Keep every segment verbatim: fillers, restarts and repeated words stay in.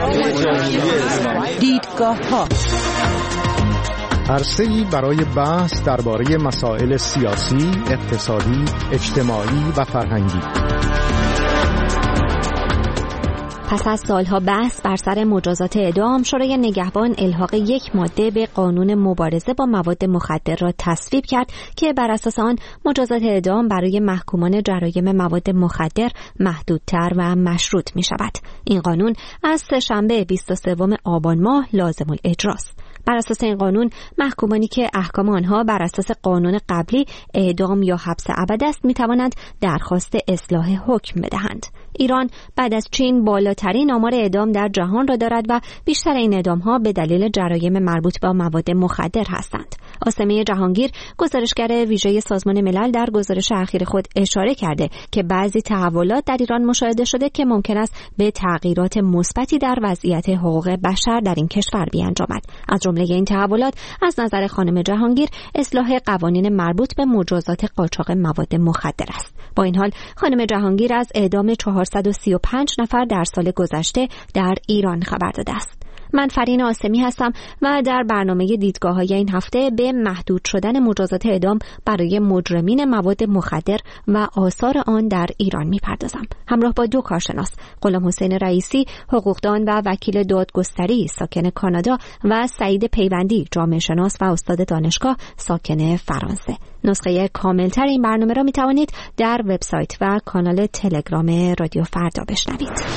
دیدگاه ها، عرصه‌ای برای بحث درباره مسائل سیاسی، اقتصادی، اجتماعی و فرهنگی. پس از سالها بحث بر سر مجازات اعدام، شورای نگهبان الحاق یک ماده به قانون مبارزه با مواد مخدر را تصویب کرد که بر اساس آن مجازات اعدام برای محکومان جرایم مواد مخدر محدودتر و مشروط می شود. این قانون از سه‌شنبه بیست و سوم آبان ماه لازم الاجراست. بر اساس این قانون محکومانی که احکام آنها بر اساس قانون قبلی اعدام یا حبس ابد است می توانند درخواست اصلاح حکم بدهند. ایران بعد از چین بالاترین آمار اعدام در جهان را دارد و بیشتر این اعدام‌ها به دلیل جرایم مربوط به مواد مخدر هستند. آسمیه جهانگیر، گزارشگر ویژه سازمان ملل، در گزارش اخیر خود اشاره کرده که بعضی تحولات در ایران مشاهده شده که ممکن است به تغییرات مثبتی در وضعیت حقوق بشر در این کشور بیانجامد. از جمله این تحولات از نظر خانم جهانگیر اصلاح قوانین مربوط به مجازات قاچاق مواد مخدر است. با این حال خانم جهانگیر از اعدام چهارصد و سی و پنج نفر در سال گذشته در ایران خبر داده است. من فرین آسمی هستم و در برنامه دیدگاه‌های این هفته به محدود شدن مجازات اعدام برای مجرمین مواد مخدر و آثار آن در ایران می‌پردازم. همراه با دو کارشناس، غلام حسین رئیسی، حقوقدان و وکیل دادگستری ساکن کانادا، و سعید پیوندی، جامعه شناس و استاد دانشگاه ساکن فرانسه. نسخه کاملتر این برنامه را می‌توانید در وبسایت و کانال تلگرام رادیو فردا بشنوید.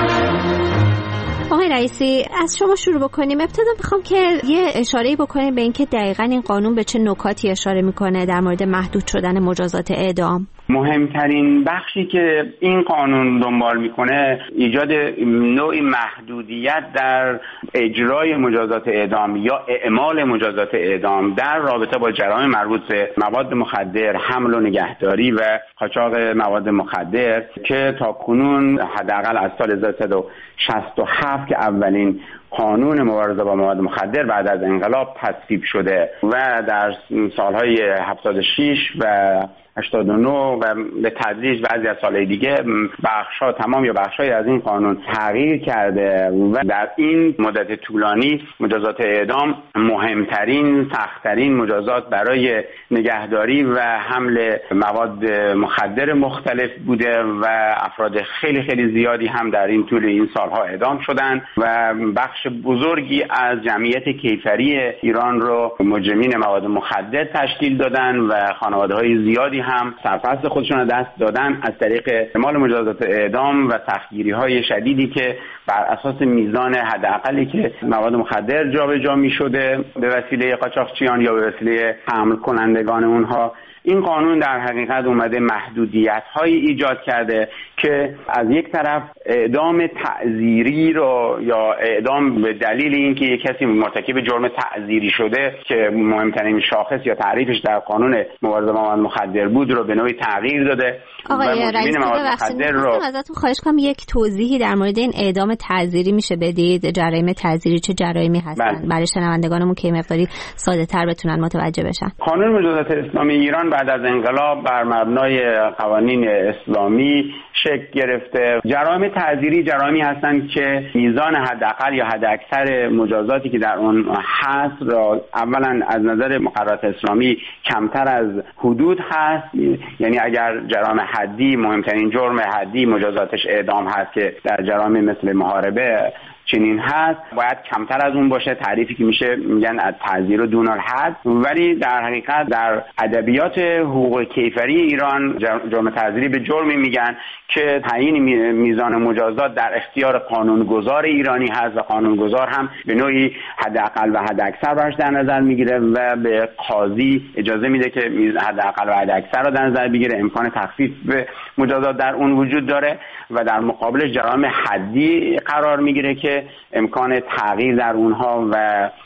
آقای رئیسی، از شما شروع بکنیم. ابتدا میخوام که یه اشاره‌ای بکنیم به اینکه دقیقاً این قانون به چه نکاتی اشاره میکنه در مورد محدود شدن مجازات اعدام. مهمترین بخشی که این قانون دنبال میکنه ایجاد نوعی محدودیت در اجرای مجازات اعدام یا اعمال مجازات اعدام در رابطه با جرایم مربوط به مواد مخدر، حمل و نگهداری و قاچاق مواد مخدر که تا کنون حداقل از سال هزار و سیصد و شصت و هفت که اولین قانون مبارزه با مواد مخدر بعد از انقلاب تصویب شده و در سالهای هفتاد و شش و هشتاد و نه و به تدریج بعضی از سالهای دیگه بخش‌ها تمام یا بخش‌های از این قانون تغییر کرده و در این مدت طولانی مجازات اعدام مهمترین سخت‌ترین مجازات برای نگهداری و حمل مواد مخدر مختلف بوده و افراد خیلی خیلی زیادی هم در این طول این سالها اعدام شدند و بخش بزرگی از جمعیت کیفری ایران رو مجرمین مواد مخدر تشکیل دادن و خانواده‌های زیادی هم سرپرست خودشون رو دست دادن از طریق اعمال مجازات اعدام و سختگیری‌های شدیدی که بر اساس میزان حداقلی که مواد مخدر جابجا می‌شده به وسیله قاچاقچیان یا به وسیله حمل کنندگان اونها. این قانون در حقیقت اومده محدودیت‌هایی ایجاد کرده که از یک طرف اعدام تعزیری رو یا اعدام به دلیل اینکه یک کسی مرتکب جرم تعزیری شده که مهمترین شاخص یا تعریفش در قانون مبارزه با مواد مخدر بود رو به نوعی تغییر داده. آقای رئیسی، ببخشید رو ازتون خواهش کنم یک توضیحی در مورد این اعدام تعزیری میشه بدید؟ جرایم تعزیری چه جرایمی هستن برای شنوندگانمون که مقداری ساده‌تر بتونن متوجه بشن؟ قانون مجازات اسلامی ایران بعد از انقلاب بر مبنای قوانین اسلامی شکل گرفته. جرایم تعزیری جرایمی هستند که میزان حداقل یا حداکثر مجازاتی که در اون هست را اولا از نظر مقررات اسلامی کمتر از حدود هست، یعنی اگر جرایم حدی مهمترین جرم حدی مجازاتش اعدام هست که در جرایم مثل محاربه چنین هست، باید کمتر از اون باشه. تعریفی که میشه میگن از تعزیر و دون الحد، ولی در حقیقت در ادبیات حقوق کیفری ایران جرم تعزیری به جرمی میگن که تعیین میزان مجازات در اختیار قانونگذار ایرانی هست و قانونگذار هم به نوعی حداقل و حداکثر براش در نظر میگیره و به قاضی اجازه میده که حداقل و حداکثر رو در نظر بگیره. امکان تخفیف به مجازات در اون وجود داره و در مقابلش جرایم حدی قرار میگیره که امکان تغییر در اونها و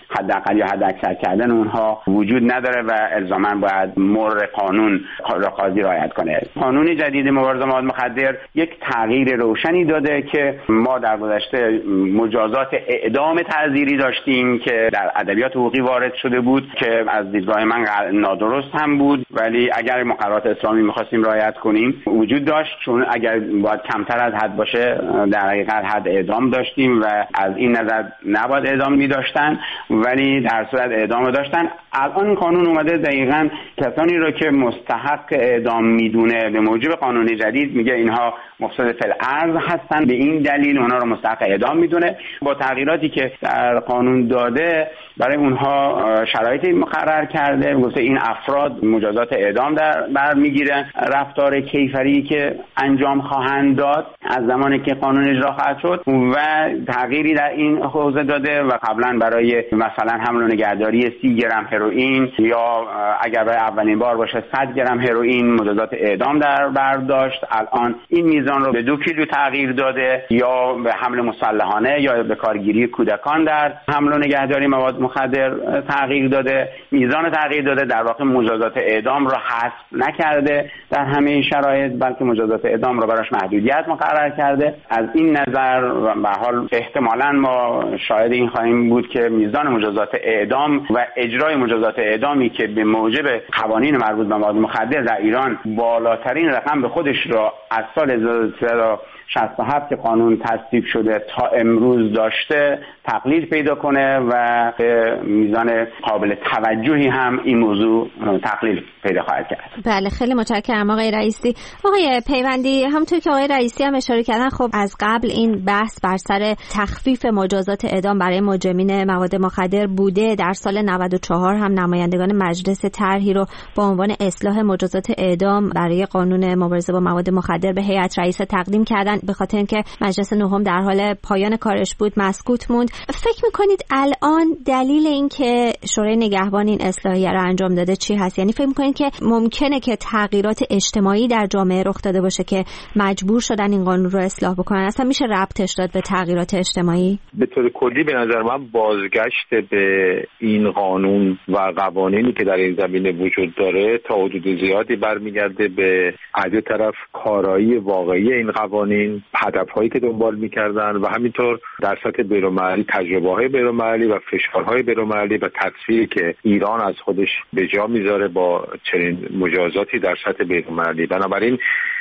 حداقل یا حداکثر کردن اونها وجود نداره و الزاما باید مر قانون را قاضی رعایت کنه. قانون جدید مبارزه با مواد مخدر یک تغییر روشنی داده که ما در گذشته مجازات اعدام تعزیری داشتیم که در ادبیات حقوقی وارد شده بود که از دیدگاه من نادرست هم بود، ولی اگر مقررات اسلامی می‌خواستیم رعایت کنیم وجود داشت، چون اگر باید کمتر از حد باشه در حقیقت حد اعدام داشتیم و از این نظر نباید اعدام می‌داشتن، ولی در صورت اعدام داشتن. الان این قانون اومده دقیقاً کسانی رو که مستحق اعدام میدونه به موجب قانون جدید میگه اینها مفسد فی الارض هستن، به این دلیل اونها رو مستحق اعدام میدونه. با تغییراتی که در قانون داده برای اونها شرایطی مقرر کرده، گفته این افراد مجازات اعدام در بر میگیرن رفتار کیفری که انجام خواهند داد از زمانی که قانون اجرا خواهد شد، و تغییری در این حوزه داده و قبلا برای مثلا حمل و نگهداری سی گرم هروئین یا اگر برای اولین بار باشه صد گرم هروئین مجازات اعدام در بر داشت، الان این میزان رو به دو کیلو تغییر داده، یا به حمل مسلحانه یا به کارگیری کودکان در حمل و نگهداری مواد مخدر تغییر داده. میزان تغییر داده، در واقع مجازات اعدام را حذف نکرده در همه شرایط، بلکه مجازات اعدام را براش محدودیت مقرر کرده. از این نظر به حال احتمالاً ما شاهد این خواهیم بود که میزان مجازات اعدام و اجرای مجازات اعدامی که به موجب قوانین مربوط به مواد مخدر در ایران بالاترین رقم به خودش را از سال هزار و سیصد و شصت و هفت که قانون تصویب شده تا امروز داشته تقلیل پیدا کنه و به میزان قابل توجهی هم این موضوع تقلیل پیدا خواهد کرد. بله، خیلی متشکرم آقای رئیسی. آقای پیوندی، همونطور که آقای رئیسی هم اشاره کردن، خب از قبل این بحث بر سر تخفیف مجازات اعدام برای مجرمین مواد مخدر بوده. در سال نود و چهار هم نمایندگان مجلس طرحی رو با عنوان اصلاح مجازات اعدام برای قانون مبارزه با مواد مخدر به هیئت رئیسه تقدیم کردن. به خاطر اینکه مجلس نهم در حال پایان کارش بود مسکوت موند. فکر میکنید الان دلیل این که شورای نگهبان این اصلاحیه رو انجام داده چی هست؟ یعنی فکر میکنید که ممکنه که تغییرات اجتماعی در جامعه رخ داده باشه که مجبور شدن این قانون رو اصلاح بکنن؟ اصلا میشه ربطش داد به تغییرات اجتماعی؟ به طور کلی به نظر من بازگشت به این قانون و قوانینی که در این زمینه وجود داره تا حدود زیادی برمیگرده به از یک طرف کارایی واقعی این قوانین، هدفهایی که دنبال میکردن و همینطور در سطح بین‌المللی تجربه‌های بین‌المللی و فشارهای بین‌المللی و تصویری که ایران از خودش به جا میذاره با چنین مجازاتی در سطح بین‌المللی. بنابراین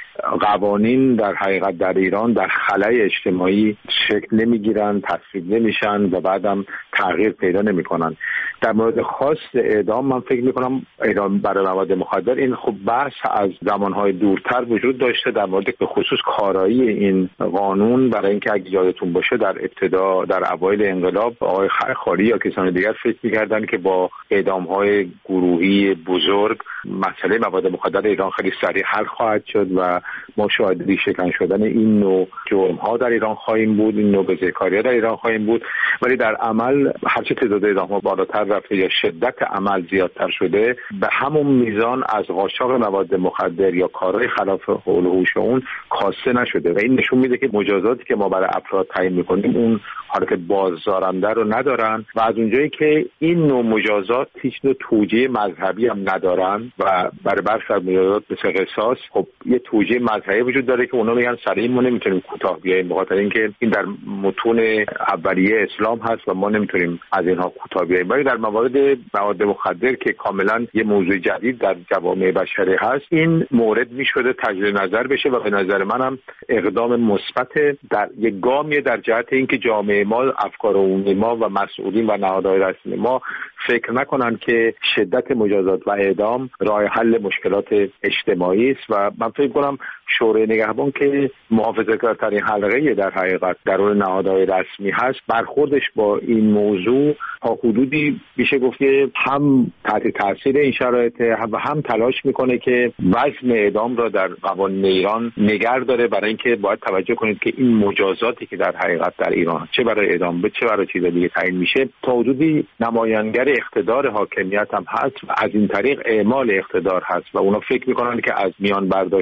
قوانین در حقیقت در ایران در خلأ اجتماعی شکل نمیگیرن، تصویب نمیشن و بعدم تغییر پیدا نمیکنن. در مورد خاص اعدام من فکر میکنم اعدام برای مواد مخدر این خب بحث از زمانهای دورتر وجود داشته در مورد به خصوص کارایی این قانون، برای اینکه اگه یادتون باشه در ابتدا در اوایل انقلاب آقای خرخاری یا کسان دیگر فکر میکردن که با اعدامهای گروهی بزرگ مسئله مواد مخدر ایران خیلی سریع حل خواهد شد و ما شاهد ریشه‌کن شدن این نوع جرم‌ها در ایران خواهیم بود، این نوع بزهکاری‌ها در ایران خواهیم بود. ولی در عمل هرچه تعداد اعدام‌ها بالاتر رفته یا شدت عمل زیادتر شده، به همون میزان از قاچاق مواد مخدر یا کارهای خلاف حول و هوش اون کاسته نشده و این نشون میده که مجازاتی که ما برای افراد تعیین می‌کنیم اون حالت بازدارنده رو ندارن و از اونجایی که این نوع مجازات هیچ نوع توجیه مذهبی هم ندارن و برای برخی از مجازات مثل قصاص خب یه توجیه مذهبی وجود داره که اونا میگن سر این ما نمیتونیم کوتاه بیاییم، به خاطر اینکه این در متون اولیه اسلام هست و ما نمیتونیم از اینها کوتاه بیاییم. ولی در موارد مواد مخدر که کاملا یه موضوع جدید در جوامع بشری هست، این مورد میشده تجدید نظر بشه و به نظر منم اقدام مثبت در یک گامی در جهت اینکه جامعه ما، افکار عمومی ما و مسئولین و نهادهای رسمی ما فکر نکنن که شدت مجازات و اعدام راه حل مشکلات اجتماعی است و من فکر کنم شورای نگهبان که محافظه‌کارترین حلقه در حقیقت درون نهادهای رسمی هست، برخوردش با این موضوع تا حدودی میشه گفت که هم تحت تاثیر این شرایط و هم تلاش میکنه که وزن اعدام را در قوانین ایران نگه داره، برای اینکه باید توجه کنید که این مجازاتی که در حقیقت در ایران چه برای اعدام به چه برای چیز دیگه تعیین میشه تا حدودی نمایانگر اقتدار حاکمیت هم هست و از این طریق اعمال اقتدار هست و اونا فکر میکنن که از میان برداشتن این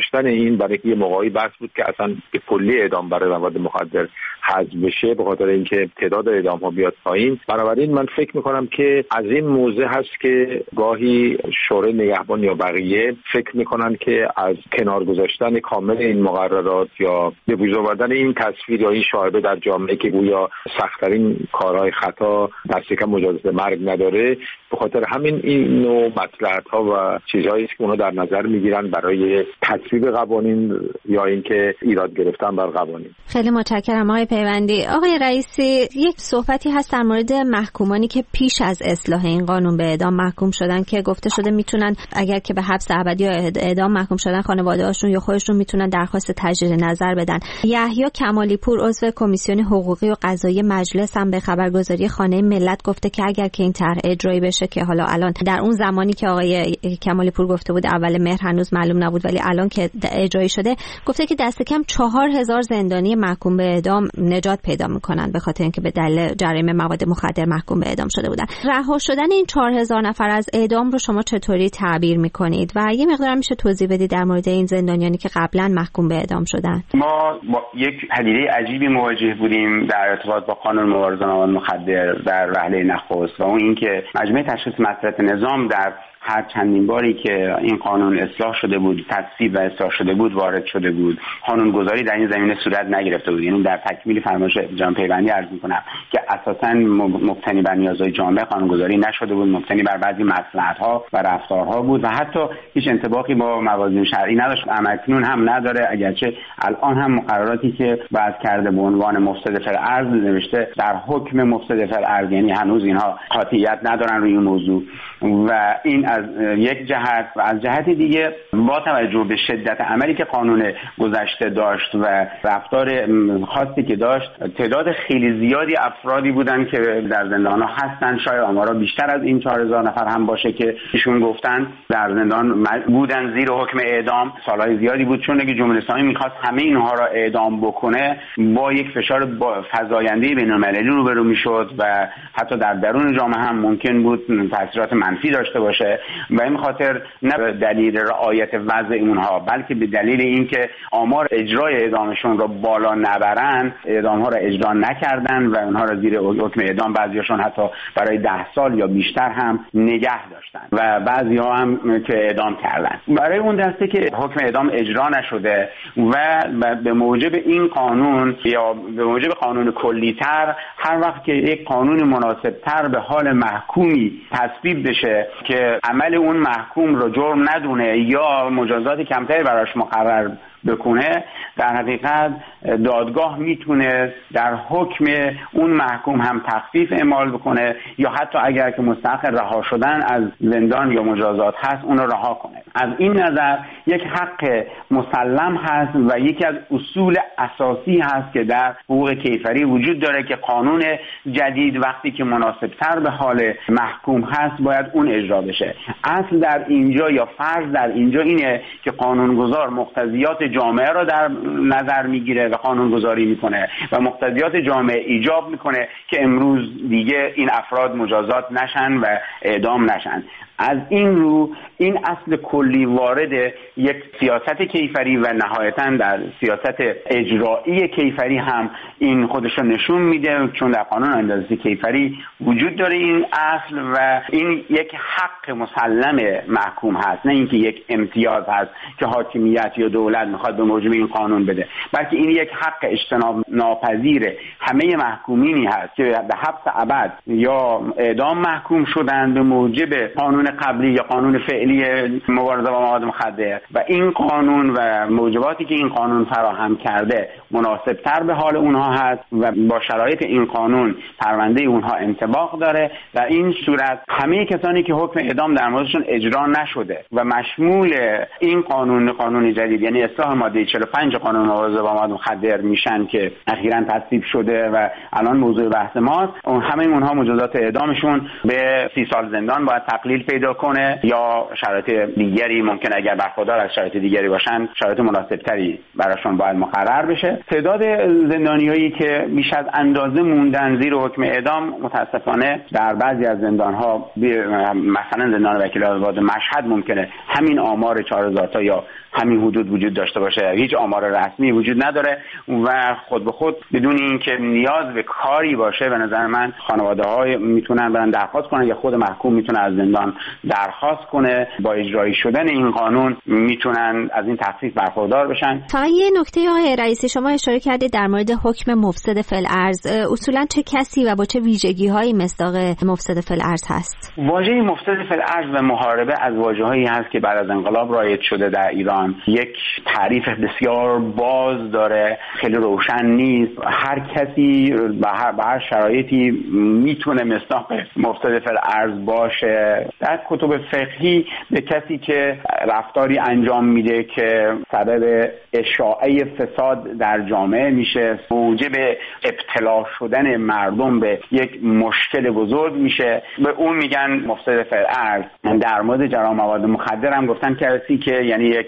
قوانین برای یه موقعی بحث بود که اصلا به کلی اعدام برای مواد مخدر حذف بشه به خاطر اینکه تعداد اعدام ها بیاد پایین. بنابراین من فکر میکنم که از این موضع هست که گاهی شورای نگهبان یا بقیه فکر میکنن که از کنار گذاشتن کامل این مقررات یا به وجود آوردن این تصویر یا این شایبه در جامعه که گویا سخت‌ترین کارهای خطا دست کم مجازات مرگ نداره، به خاطر همین این نوع مصلحت‌ها و چیزهایی که اونها در نظر میگیرن برای تصویب قوانین یا اینکه ایراد گرفتن بر قوانین. خیلی متشکرم آقای پیوندی. آقای رئیسی، یک صحبتی هست در مورد محکومانی که پیش از اصلاح این قانون به اعدام محکوم شدن که گفته شده میتونن اگر که به حبس ابدی یا اعدام محکوم شدن خانواده‌هاشون یا خودشون میتونن درخواست تجدید نظر بدن. یحیی کمالی پور عضو کمیسیون حقوقی و قضایی مجلس هم به خبرگزاری خانه ملت گفته که اگر که این طرح اجرایی بشه که حالا الان در اون زمانی که آقای کمالی پور گفته بود اول مهر هنوز معلوم نبود ولی الان که اجرایی شده گفته که دست کم چهار هزار زندانی محکوم به اعدام نجات پیدا میکنن به خاطر اینکه به دلیل جرایم مواد مخدر محکوم به اعدام شده بودن. رها شدن این چهار هزار نفر از اعدام رو شما چطوری تعبیر میکنید و یه مقدار میشه توضیح بدید در مورد این زندانیانی که قبلا محکوم به اعدام شدن؟ ما با یک پدیده عجیبی مواجه بودیم در ارتباط با قانون مبارزه با مواد مخدر در وهله نخست و اون اینکه مجمع تشخیص مصرف نظام در هر چندین باری که این قانون اصلاح شده بود، تصویب و اصلاح شده بود، وارد شده بود، قانون گذاری در این زمینه صورت نگرفته بود. یعنی در تکمیل فرمایش جناب پیوندی عرض می‌کنم که اساساً مبتنی بر نیازهای جامعه قانون گذاری نشده بود، مبتنی بر بعضی مصلحت‌ها و رفتارها بود و حتی هیچ انطباقی با موازین شرعی نداشت. اکنون هم نداره، اگرچه الان هم مقرراتی که وضع کرده به عنوان مفسد فی‌الارض نوشته در حکم مفسد فی‌الارض، یعنی هنوز اینها قاطعیت ندارن روی این موضوع و این از یک جهت و از جهت دیگه با توجه به شدت عملی که قانون گذشته داشت و رفتار خاصی که داشت، تعداد خیلی زیادی افرادی بودن که در زندان‌ها هستن، شاید آمارا بیشتر از این چهار هزار نفر هم باشه که ایشون گفتن در زندان بودن زیر حکم اعدام. سالهای زیادی بود چون اگه جمهوری اسلامی می‌خواست همه اینها را اعدام بکنه با یک فشار فزاینده بین‌المللی روبرو می‌شد و حتی در درون جامعه هم ممکن بود تاثیرات منفی داشته باشه و این خاطر نه به دلیل رعایت وضع اونها بلکه به دلیل اینکه آمار اجرای اعدامشون رو بالا نبرن، اعدام‌ها رو اجرا نکردن و اونها رو زیر حکم اعدام بعضیاشون حتی برای ده سال یا بیشتر هم نگه داشتن و بعضی‌ها هم که اعدام کردن. برای اون دسته که حکم اعدام اجرا نشده و به موجب این قانون یا به موجب قانون کلی‌تر هر وقت که یک قانون مناسب‌تر به حال محکومی تصویب بشه که عمل اون محکوم رو جرم ندونه یا مجازات کمتری براش مقرر بکنه، در حقیقت دادگاه میتونه در حکم اون محکوم هم تخفیف اعمال بکنه یا حتی اگر که مستحق رها شدن از زندان یا مجازات هست اون رو رها کنه. از این نظر یک حق مسلم هست و یکی از اصول اساسی هست که در حقوق کیفری وجود داره که قانون جدید وقتی که مناسبتر به حال محکوم هست باید اون اجرا بشه. اصل در اینجا یا فرض در اینجا اینه که قانونگذار مقتضیات جامعه را در نظر میگیره و قانون گذاری میکنه و مقتضیات جامعه ایجاب میکنه که امروز دیگه این افراد مجازات نشن و اعدام نشن. از این رو این اصل کلی وارد یک سیاست کیفری و نهایتاً در سیاست اجرایی کیفری هم این خودش رو نشون میده، چون در قانون اندازه‌گیری کیفری وجود داره این اصل و این یک حق مسلم محکوم هست، نه اینکه یک امتیاز هست که حاکمیت یا دولت میخواد به موجب این قانون بده، بلکه این یک حق اجتناب ناپذیر همه محکومینی هست که به حبس ابد یا اعدام محکوم شدن به موجب قانون قبلی یا قانون فعلی مبارزه با مواد مخدر و این قانون و موجباتی که این قانون فراهم کرده مناسبتر به حال اونها هست و با شرایط این قانون پرونده اونها انطباق داره. در این صورت همه کسانی که حکم اعدام در موردشون اجرا نشده و مشمول این قانون قانون جدید یعنی اصلاح ماده چهل و پنج قانون مبارزه با مواد مخدر میشن که اخیراً تصویب شده و الان موضوع بحث ماست، اون همه اونها مجازات اعدامشون به سی سال زندان باید تقلیل پیدا کنه یا شرایط دیگری ممکن اگر برخوردار از شرایط دیگری باشن شرایط مناسبتری براشون باید مقرر بشه. تعداد زندانیایی که بیش از اندازه موندن زیر حکم اعدام متاسفانه در بعضی از زندان‌ها مثلا زندان وکیل آزاد مشهد ممکنه همین آمار چهار هزار تا یا همین حدود وجود داشته باشه. هیچ آمار رسمی وجود نداره و خود به خود بدون اینکه نیاز به کاری باشه به نظر من خانواده‌ها میتونن برن درخواست کنن یا خود محکوم میتونه از زندان درخواست کنه. با اجرایی شدن این قانون میتونن از این تخفیف برخوردار بشن. فقط یه نکته آقای رئیسی شما اشاره کردید در مورد حکم مفسد فی الارض. اصولا چه کسی و با چه ویژگی‌هایی مصداق مفسد فی الارض هست؟ واژه مفسد فی الارض و محاربه از واژه‌هایی هست که بعد از انقلاب رایج شده در ایران. یک تعریف بسیار باز داره، خیلی روشن نیست. هر کسی به هر, به هر شرایطی میتونه مصداق مفسد فی الارض باشه. در کتب فقهی به کسی که رفتاری انجام میده که سبب اشاعه فساد در جامعه میشه، موجب ابتلا شدن مردم به یک مشکل بزرگ میشه، به اون میگن مفسد فی الارض. در مورد جرائم مواد مخدر هم گفتن کسی که یعنی یک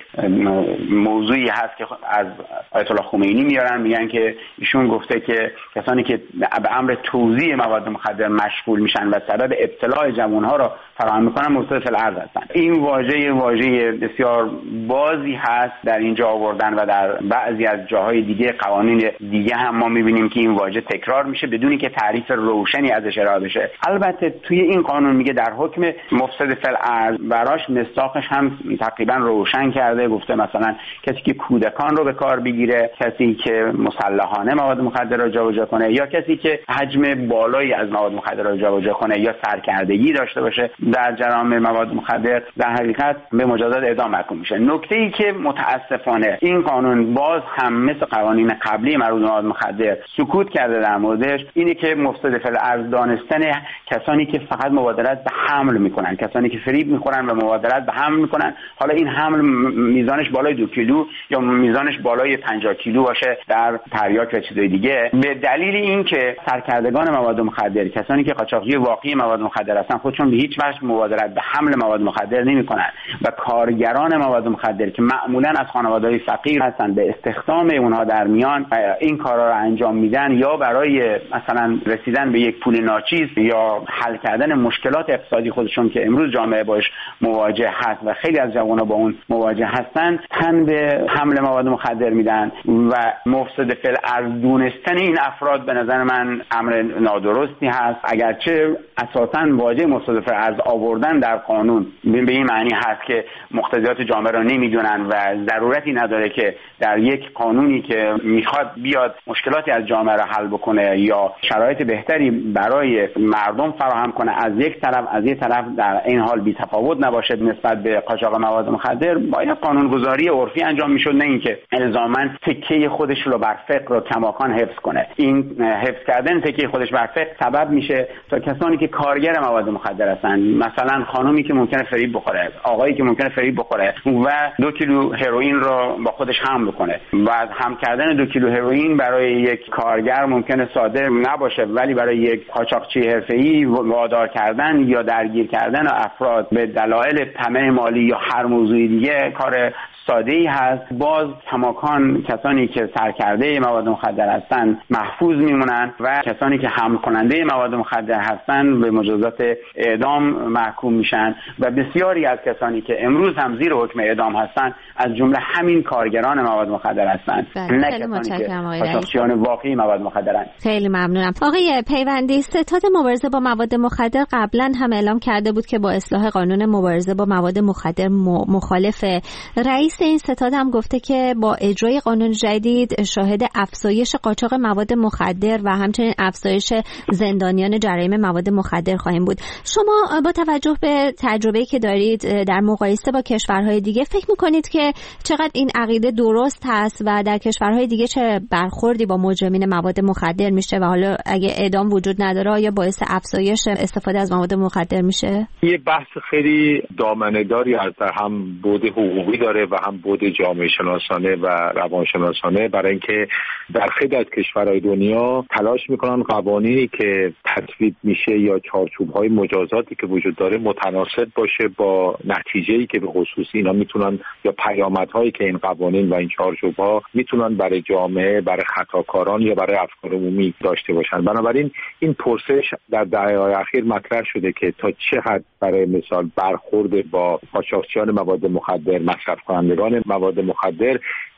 موضوعی هست که از آیت الله خمینی میارن، میگن که ایشون گفته که کسانی که به امر توزیع مواد مخدر مشغول میشن و سبب ابتلاع جوانها را فراهم میکنن مفسد فی الارض هستن. این واژه واژه بسیار بازی هست در اینجا آوردن و در بعضی از جاهای دیگه قوانین دیگه هم ما میبینیم که این واژه تکرار میشه بدونی که تعریف روشنی ازش ارائه بشه. البته توی این قانون میگه در حکم مفسد فی الارض براش مصداقش هم تقریبا روشن کرده، گفته مثلا کسی که کودکان رو به کار بگیره، کسی که مسلحانه مواد مخدر رو جابجا کنه، یا کسی که حجم بالایی از مواد مخدر رو جابجا کنه یا سرکردگی داشته باشه در جرائم مواد مخدر، در حقیقت به مجازات اعدام محکوم میشه. نکته‌ای که متاسفانه این قانون باز هم مثل قوانین قبلی مربوط به مواد مخدر سکوت کرده در موردش، اینه که مفسد فی الارض دانستن کسانی که فقط مبادرت به حمل میکنن، کسانی که فریب میخورن و مبادرت به حمل میکنن، حالا این حمل میزانش بالای دو کیلو یا میزانش بالای پنجاه کیلو باشه در تریاک و چیزای دیگه، به دلیل اینکه سرکردگان مواد مخدر، کسانی که قاچاقچی واقعی مواد مخدر هستن، خودشون به هیچ وجه مبادرت به حمل مواد مخدر نمیکنن و کارگران مواد مخدر که معمولا از خانواده‌های فقیر هستن به استخدام اونها در میان این کارا رو انجام میدن، یا برای مثلا رسیدن به یک پول ناچیز یا حل کردن مشکلات اقتصادی خودشون که امروز جامعه باش مواجه هست و خیلی از جوان‌ها با اون مواجه هستن، تن به حمل مواد مخدر میدن و مفسد فی الارض دونستن این افراد به نظر من امر نادرستی هست. اگرچه اساساً واژه مفسد فی الارض آوردن در قانون به این معنی هست که مقتضیات جامعه را نمیدونن و ضرورتی نداره که در یک قانونی که میخواد بیاد مشکلاتی از جامعه را حل بکنه یا شرایط بهتری برای مردم فراهم کنه، از یک طرف از یک طرف در این حال بی‌تفاوت نباشه نسبت به قاچاق مواد مخدر، باید قانونگذاری عرفی انجام میشد، نه اینکه الزاماً تکیه خودش رو بر فقه رو کماکان حفظ کنه. این حفظ کردن تکیه خودش بر فقه سبب میشه تا کسانی که کارگر مواد مخدر هستن، مثلا خانومی که ممکنه فریب بخوره، آقایی که ممکنه فریب بخوره و دو کیلو هروئین رو با خودش حمل کنه و هم کردن دو کیلو هروئین برای یک کارگر ممکنه ساده نباشه، ولی برای یک قاچاقچی حرفه‌ای وادار کردن یا درگیر کردن افراد به دلایل طمع مالی یا هر موضوعی دیگه کار ساده‌ای هست. باز کماکان کسانی که سرکرده مواد مخدر هستن محفوظ میمونن و کسانی که حمل کننده مواد مخدر هستن به مجازات اعدام محکوم میشن و بسیاری از کسانی که امروز هم زیر حکم اعدام هستن از جمله همین کارگران مواد مخدر هستن، نه کسانی که قاچاقچیان واقعی مواد مخدرن. خیلی ممنونم. آقای پیوندی، ستاد مبارزه با مواد مخدر قبلا هم اعلام کرده بود که با اصلاح قانون مبارزه با مواد مخدر مخالفه. رئیس این ستاد هم گفته که با اجرای قانون جدید شاهد افزایش قاچاق مواد مخدر و همچنین افزایش زندانیان جرایم مواد مخدر خواهیم بود. شما با توجه به تجربه‌ای که دارید در مقایسه با کشورهای دیگه فکر می‌کنید که چقدر این عقیده درست هست و در کشورهای دیگه چه برخوردی با مجرمین مواد مخدر میشه و حالا اگه اعدام وجود نداره یا باعث افزایش استفاده از مواد مخدر میشه؟ یه بحث خیلی دامنه‌داری از هم بود حقوقی داره و هم بود جامعه شناسانه و روانشناسانه، برای اینکه در خیلی از کشورهای دنیا تلاش میکنن قوانینی که تصویب میشه یا چارچوب‌های مجازاتی که وجود داره متناسب باشه با نتیجه‌ای که به خصوص اینا میتونن یا پیامدهایی که این قوانین و این چارچوب‌ها میتونن برای جامعه، برای خطاکاران یا برای افکار عمومی داشته باشن. بنابراین این پرسش در دهه‌های اخیر مطرح شده که تا چه حد برای مثال برخورد با قاچاقچیان مواد مخدر، مصرف کنندگان مواد مخدر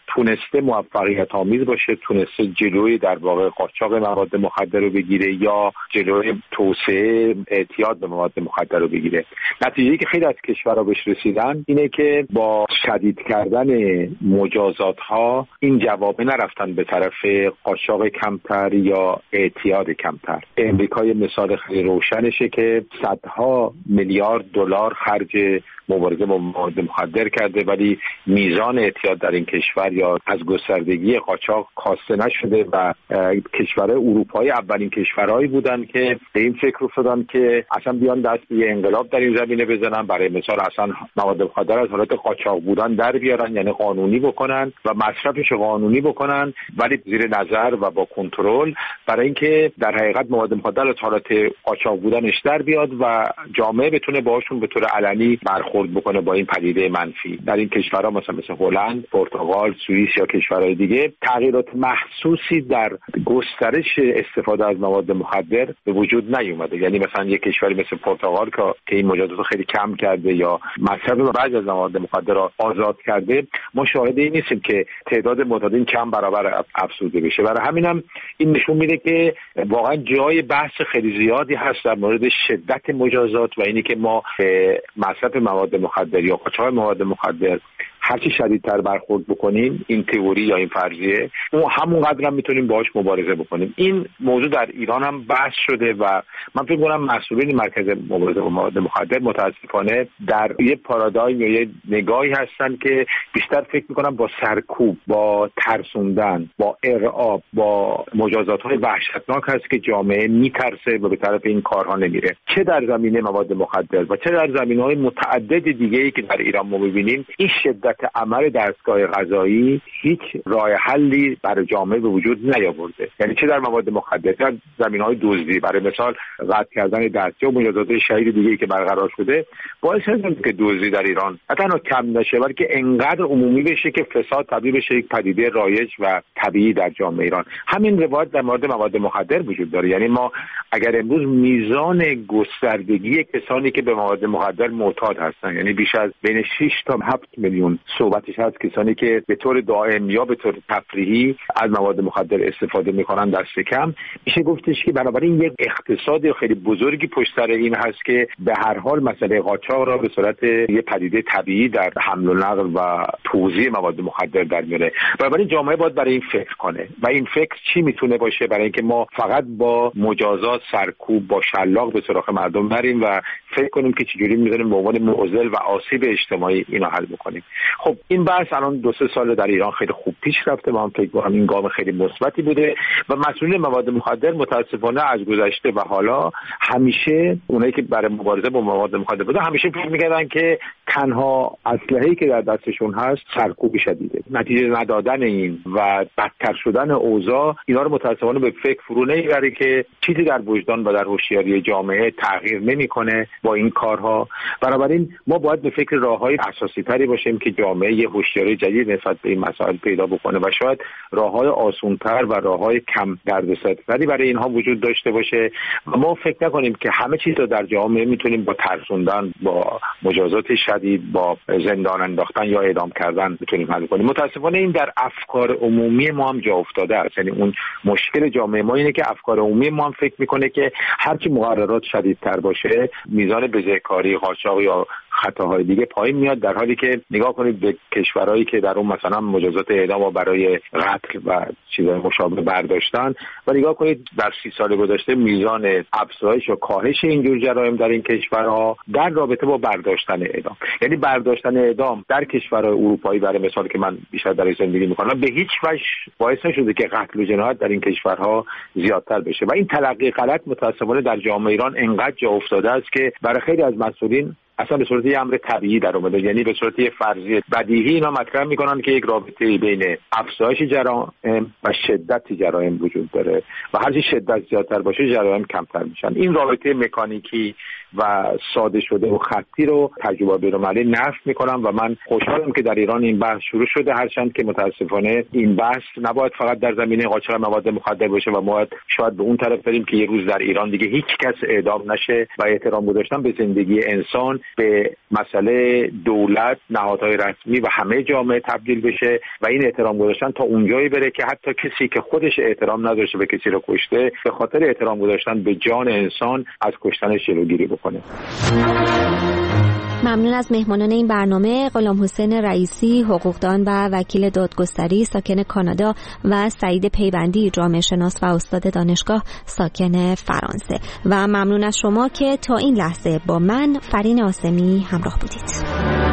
تونسته موفقیت آمیز باشه، تونسته جلوی در واقع قاچاق مواد مخدر رو بگیره یا جلوی توسعه اعتیاد به مواد مخدر رو بگیره. نتیجه‌ای که خیلی از کشورها بهش رسیدن اینه که با شدید کردن مجازات ها این جواب نرفتن به طرف قاچاق کمتر یا اعتیاد کمتر. امریکا مثال خیلی روشنشه که صدها میلیارد دلار خرج مبارزه با مواد مخدر کرده ولی میزان اعتیاد در این کشور یا از گستردگی قاچاق کاسته نشده و کشورهای اروپایی اولین کشورهایی بودن که به این فکر افتادن که اصلا بیان دست به یه انقلاب در این زمینه بزنن، برای مثال اصلا مواد مخدر از حالت قاچاق بودن در بیارن، یعنی قانونی بکنن و مصرفش قانونی بکنن ولی زیر نظر و با کنترل، برای اینکه در حقیقت مواد مخدر از حالت قاچاق بودنش در بیاد و جامعه بتونه باهاشون به طور علنی برخورد بکنه با این پدیده منفی. در این کشورها مثلا مثل هلند، پرتغال، سوئیس یا کشورهای دیگه تغییرات محسوسی در گسترش استفاده از مواد مخدر به وجود نیومده. یعنی مثلا یک کشوری مثل پرتغال که این مجازات رو خیلی کم کرده یا مصرف بعضی از مواد مخدر را آزاد کرده، ما شاهد این نیستیم که تعداد معتادین چند برابر افزوده بشه. برای همینم این نشون میده که واقعا جای بحث خیلی زیادی هست در مورد شدت مجازات و اینی که ما مصرف مواد مخدر یا قاچاق مواد مخدر هرچی شدیدتر برخورد بکنیم، این تئوری یا این فرضیه، ما همونقدر هم میتونیم باهاش مبارزه بکنیم. این موضوع در ایران هم بحث شده و من فکر می‌کنم مسئولین مرکز مبارزه با مواد مخدر متاسفانه در یه پارادایم یا یه نگاهی هستن که بیشتر فکر می‌کنم با سرکوب، با ترسوندن، با ارعاب، با مجازات‌های وحشتناک هست که جامعه میترسه و به طرف این کارها نمیره. چه در زمینه مواد مخدر و چه در زمینه‌های متعدد دیگه‌ای که در ایران ما می‌بینیم، این شدت عمل دستگاه قضایی هیچ راه حلی برای جامعه به وجود نیاورده. یعنی چه در مواد مخدر، در زمینه‌های دزدی، برای مثال قطع کردن دستگاه و مجازات شدید دیگه‌ای که برقرار شده باعث شده که دزدی در ایران نه تنها کم نشه بلکه انقدر عمومی بشه که فساد تبدیل بشه یک پدیده رایج و طبیعی در جامعه ایران. همین روایت در مورد مواد مخدر وجود داره. یعنی ما اگر امروز میزان گستردگی کسانی که به مواد مخدر معتاد هستن، یعنی بیش از بین شش تا هفت میلیون صحبتش هست کسانی که به طور دائم یا به طور تفریحی از مواد مخدر استفاده میکنن دست کم، میشه گفتش که بنابراین یک اقتصاد خیلی بزرگی پشت سر این هست که به هر حال مسئله قاچاق را به صورت یه پدیده طبیعی در حمل و نقل و توزیع مواد مخدر در میاره. بنابراین جامعه باید برای این فکر کنه و این فکر چی میتونه باشه؟ برای اینکه ما فقط با مجازات، سرکوب، با شلاق به سراغ مردم نریم و فکر کنیم که چجوری میتونیم به عنوان معضل و آسیب اجتماعی اینو حل بکنیم. خب این بحث الان دو سه سال در ایران خیلی خوب پیش رفته و من فکر می‌کنم این گام خیلی مثبتی بوده و مسئولین مواد مخدر متاسفانه از گذشته و حالا همیشه اونایی که برای مبارزه با مواد مخدر بودن همیشه فکر می‌کردن که تنها اسلحه‌ای که در دستشون هست سرکوب شدیده. نتیجه ندادن این و بدتر شدن اوضاع اینا رو متاسفانه به فکر فرو نمیبره که چیزی در وجدان و در هوشیاری جامعه تغییر نمی‌کنه با این کارها. بنابراین ما باید به فکر راه‌های اساسی‌تری باشیم که جامعه یه هوشیاری جدید نسبت به این مسائل پیدا بکنه و شاید راه‌های آسان‌تر و راه‌های کم دردسرتری برای اینها وجود داشته باشه و ما فکر نکنیم که همه چیز رو در جامعه میتونیم با ترسوندن، با مجازات شدید، با زندان انداختن یا اعدام کردن بتونیم حل کنیم. متاسفانه این در افکار عمومی ما هم جا افتاده است. یعنی اون مشکل جامعه ما اینه که افکار عمومی ما هم فکر میکنه که هرچی مقررات شدیدتر باشه میزان بزهکاری، قاچاق یا خطاهای دیگه پایین میاد، در حالی که نگاه کنید به کشورهایی که در اون مثلا مجازات اعدام برای قتل و چیزهای مشابه برداشتن و نگاه کنید در سی سال گذشته میزان افزایش و کاهش اینجور جرایم در این کشورها در رابطه با برداشتن اعدام. یعنی برداشتن اعدام در کشورهای اروپایی برای مثال که من بیشتر در زندگی میکنم به هیچ وجه باعث نشده که قتل و جنایت در این کشورها زیادتر بشه و این تلقی غلط متأسفانه در جامعه ایران انقدر جا افتاده است که برای خیلی از مسئولین اصلا به صورت یه امر طبیعی در اومده، یعنی به صورت یه فرضیه بدیهی اینا مطرح میکنن که یک رابطه بین افزایش جرایم و شدت جرایم وجود داره و هرچی شدت زیادتر باشه جرایم کمتر میشن. این رابطه مکانیکی و ساده شده و خطی رو تجربه بین‌المللی نفی میکنم و من خوشحالم که در ایران این بحث شروع شده، هرچند که متاسفانه این بحث نباید فقط در زمینه قاچاق مواد مخدر باشه و ما شاید به اون طرف بریم که یه روز در ایران دیگه هیچ کس اعدام نشه و احترام گذاشتن به زندگی انسان به مسئله دولت، نهادهای رسمی و همه جامعه تبدیل بشه و این احترام گذاشتن تا اونجایی بره که حتی کسی که خودش احترام نداشته به کسی رو کشته به خاطر احترام گذاشتن به جان انسان از کشتنش جلوگیری بکنه. ممنون از مهمانان این برنامه، غلام حسین رئیسی، حقوقدان و وکیل دادگستری ساکن کانادا و سعید پیوندی، جامعه شناس و استاد دانشگاه ساکن فرانسه. و ممنون از شما که تا این لحظه با من فرین آسمی همراه بودید.